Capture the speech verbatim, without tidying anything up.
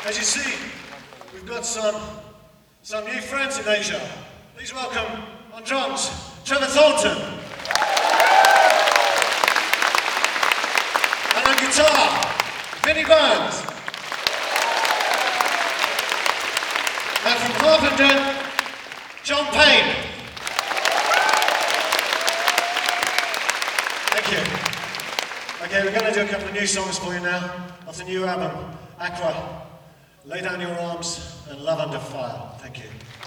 As you see, we've got some, some new friends in Asia. Please welcome on drums, Trevor Thornton. And on guitar, Vinnie Burns. And from Harpenden, John Payne. Thank you. Okay, we're going to do a couple of new songs for you now off the new album, Aqua. Lay Down Your Arms and Love Under Fire. Thank you.